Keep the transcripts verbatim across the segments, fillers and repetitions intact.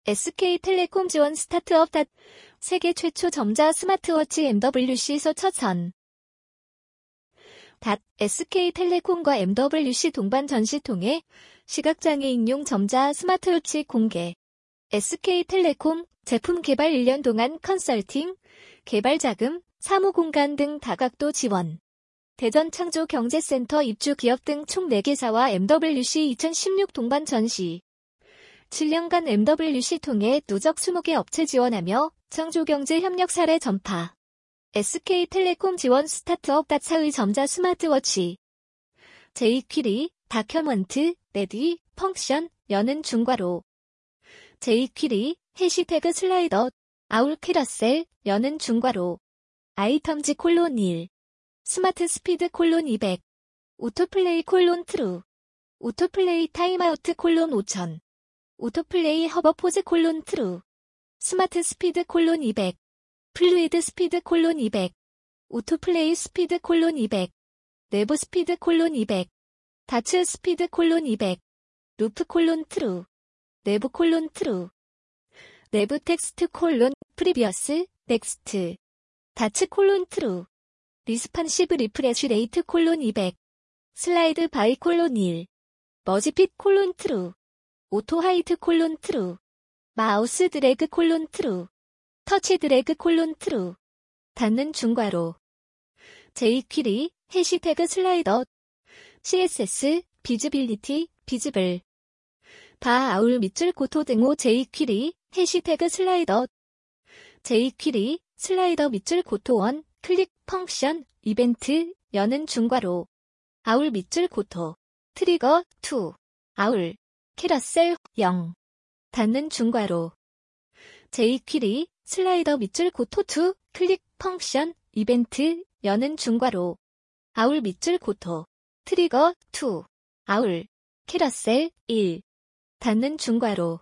에스케이텔레콤 지원 스타트업 닷 세계 최초 전자 스마트워치 엠더블유씨에서 첫선. 닷 에스케이텔레콤과 엠더블유씨 동반 전시 통해 시각장애인용 전자 스마트워치 공개. 에스케이텔레콤 제품 개발 일 년 동안 컨설팅, 개발 자금, 사무 공간 등 다각도 지원. 대전 창조경제센터 입주 기업 등 총 네 개사와 엠더블유씨 이천십육 동반 전시. 칠 년간 엠더블유씨 통해 누적 이십 개 업체 지원하며 창조경제 협력 사례 전파. 에스케이텔레콤 지원 스타트업 닷사의 전자 스마트워치. 제이퀴리, 다큐먼트, 레디, 펑션, 여는 중괄호. 제이퀴리, 해시태그 슬라이더, 아울 캐러셀, 여는 중괄호. 아이텀즈 콜론 일. 스마트 스피드 콜론 이백. 오토플레이 콜론 트루. 오토플레이 타임아우트 콜론 오천. 오토플레이 허버포즈 콜론 트루. 스마트 스피드 콜론 이백. 플루이드 스피드 콜론 이백. 오토플레이 스피드 콜론 이백. 내부 스피드 콜론 이백. 다츠 스피드 콜론 이백. 루프 콜론 트루. 내부 콜론 트루. 내부 텍스트 콜론 프리비어스 넥스트. 다츠 콜론 트루. 리스판시브 리프레쉬 레이트 콜론 이백. 슬라이드 바이 콜론 일. 머지핏 콜론 트루. 오토 하이트 콜론 트루. 마우스 드래그 콜론 트루. 터치 드래그 콜론 트루. 닫는 중괄호. 제이퀴리, 해시태그 슬라이더. 씨에스에스, 비즈빌리티, 비즈블. 바 아울 밑줄 고토 등호 제이퀴리, 해시태그 슬라이더. 제이퀴리, 슬라이더 밑줄 고토 원, 클릭, 펑션, 이벤트, 여는 중괄호. 아울 밑줄 고토. 트리거, 이. 아울. 캐러셀, 영. 닫는 중괄호. 제이퀴리, 슬라이더 밑줄 고토 이, 클릭, 펑션, 이벤트, 여는 중괄호. 아울 밑줄 고토. 트리거, 이. 아울. 캐러셀, 일. 닫는 중괄호.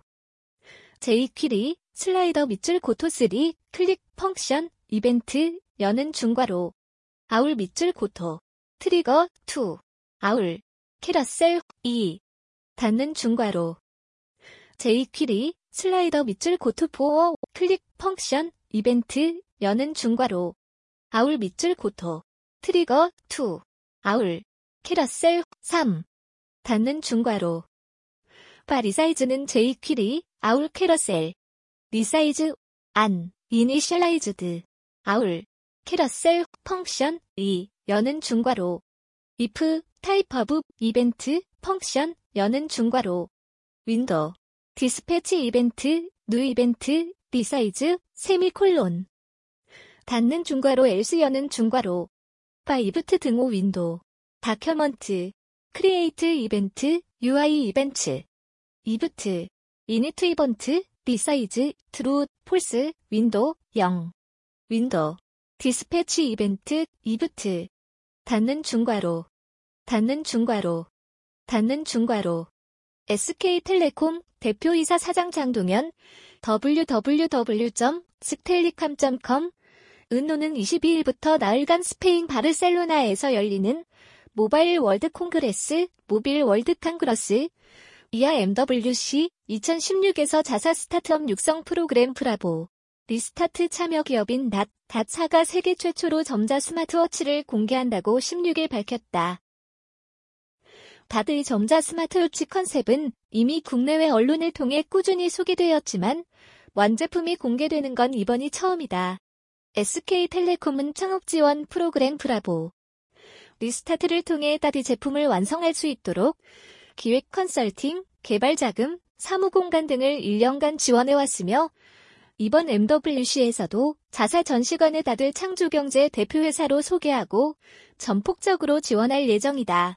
제이퀴리, 슬라이더 밑줄 고토 삼, 클릭, 펑션, 이벤트, 여는 중괄호. 아울 밑줄 고토. 트리거, 이. 아울. 캐러셀, 이. 닫는 중괄호. 제이퀴리, 슬라이더 밑줄 고토 사, 클릭, 펑션, 이벤트, 여는 중괄호. 아울 밑줄 고토. 트리거, 이. 아울. 캐러셀, 삼. 닫는 중괄호. 바 리사이즈는 제이퀴리, 아울 캐러셀. 리사이즈, 안, 이니셜라이즈드. 아울. 캐러셀, 펑션, 이, 여는 중괄호. if, 타입 오브, 이벤트, 펑션, 여는 중괄호. 윈도우. 디스패치 이벤트, 뉴 이벤트, 리사이즈, 세미콜론. 닫는 중괄호 else 여는 중괄호. 바 이브트 등호 윈도우. 다큐먼트. 크리에이트 이벤트, 유아이 이벤트. 이브트. 이니트 이벤트, 리사이즈, 트루, 폴스, 윈도우, 영. 윈도우. 디스패치 이벤트, 이브트. 닫는 중괄호. 닫는 중괄호. 닫는 중괄호. 에스케이텔레콤 대표이사 사장 장동현. 더블유 더블유 더블유 점 스텔리캄 점 컴. 은노는 이십이 일부터 나흘간 스페인 바르셀로나에서 열리는 모바일 월드 콩그레스, 모빌 월드 칸그러스, 이하 엠더블유씨 이천십육에서 자사 스타트업 육성 프로그램 브라보. 리스타트 참여 기업인 닷, 닷사가 세계 최초로 전자 스마트워치를 공개한다고 십육 일 밝혔다. 닷의 전자 스마트워치 컨셉은 이미 국내외 언론을 통해 꾸준히 소개되었지만 완제품이 공개되는 건 이번이 처음이다. 에스케이텔레콤은 창업 지원 프로그램 브라보. 리스타트를 통해 닷의 제품을 완성할 수 있도록 기획 컨설팅, 개발 자금, 사무 공간 등을 일 년간 지원해왔으며 이번 엠더블유씨에서도 자사 전시관을 닷을 창조경제 대표회사로 소개하고 전폭적으로 지원할 예정이다.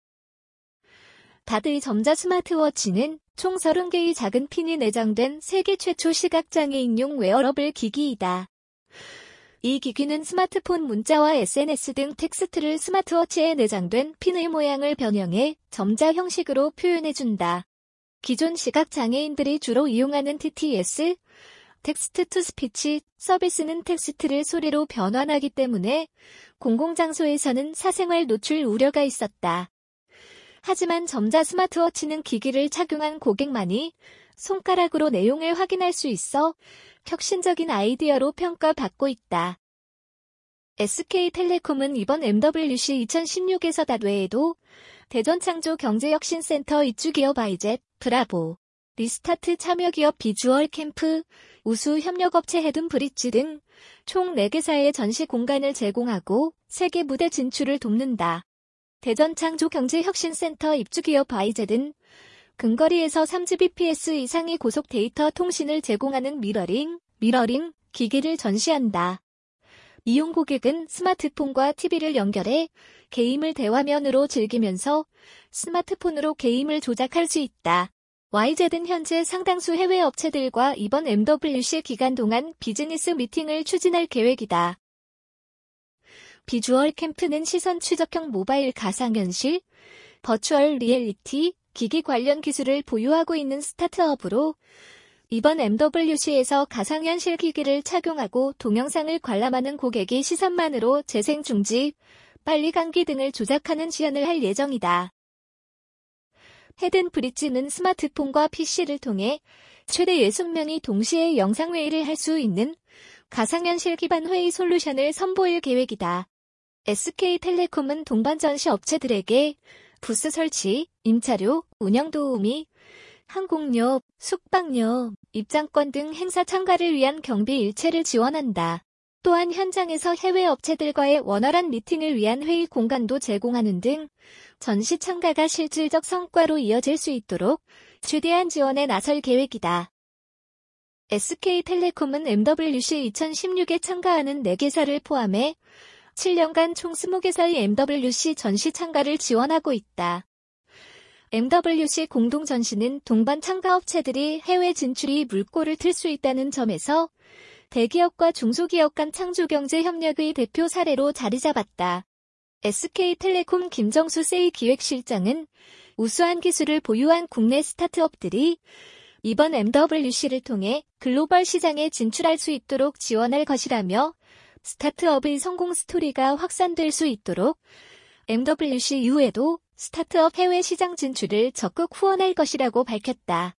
닷의 전자 스마트워치는 총 서른 개의 작은 핀이 내장된 세계 최초 시각장애인용 웨어러블 기기이다. 이 기기는 스마트폰 문자와 에스엔에스 등 텍스트를 스마트워치에 내장된 핀의 모양을 변형해 점자 형식으로 표현해준다. 기존 시각장애인들이 주로 이용하는 티티에스, 텍스트 투 스피치 서비스는 텍스트를 소리로 변환하기 때문에 공공장소에서는 사생활 노출 우려가 있었다. 하지만 점자 스마트워치는 기기를 착용한 고객만이 손가락으로 내용을 확인할 수 있어 혁신적인 아이디어로 평가받고 있다. 에스케이텔레콤은 이번 엠더블유씨 이천십육에서 닷 외에도 대전창조경제혁신센터 입주기업 아이젯, 브라보, 리스타트 참여기업 비주얼 캠프, 우수 협력업체 헤든브릿지 등 총 네 개사의 전시 공간을 제공하고 세계 무대 진출을 돕는다. 대전창조경제혁신센터 입주기업 아이젯은 근거리에서 삼 지비피에스 이상의 고속 데이터 통신을 제공하는 미러링, 미러링 기기를 전시한다. 이용 고객은 스마트폰과 티비를 연결해 게임을 대화면으로 즐기면서 스마트폰으로 게임을 조작할 수 있다. 와이젯은 현재 상당수 해외 업체들과 이번 엠더블유씨 기간 동안 비즈니스 미팅을 추진할 계획이다. 비주얼 캠프는 시선 추적형 모바일 가상현실, 버추얼 리얼리티, 기기 관련 기술을 보유하고 있는 스타트업으로 이번 엠더블유씨에서 가상현실 기기를 착용하고 동영상을 관람하는 고객의 시선만으로 재생 중지, 빨리 감기 등을 조작하는 지원을 할 예정이다. 헤든브릿지는 스마트폰과 피씨를 통해 최대 예순 명이 동시에 영상회의를 할 수 있는 가상현실 기반 회의 솔루션을 선보일 계획이다. 에스케이텔레콤은 동반 전시 업체들에게 부스 설치, 임차료, 운영 도우미, 항공료, 숙박료, 입장권 등 행사 참가를 위한 경비 일체를 지원한다. 또한 현장에서 해외 업체들과의 원활한 미팅을 위한 회의 공간도 제공하는 등 전시 참가가 실질적 성과로 이어질 수 있도록 최대한 지원에 나설 계획이다. 에스케이텔레콤은 엠더블유씨 이천십육에 참가하는 네 개사를 포함해 칠 년간 총 이십 개사의 엠더블유씨 전시 참가를 지원하고 있다. 엠더블유씨 공동전시는 동반 참가업체들이 해외 진출이 물꼬를 틀 수 있다는 점에서 대기업과 중소기업 간 창조경제 협력의 대표 사례로 자리 잡았다. 에스케이텔레콤 김정수 세이 기획실장은 우수한 기술을 보유한 국내 스타트업들이 이번 엠더블유씨를 통해 글로벌 시장에 진출할 수 있도록 지원할 것이라며 스타트업의 성공 스토리가 확산될 수 있도록 엠더블유씨 이후에도 스타트업 해외 시장 진출을 적극 후원할 것이라고 밝혔다.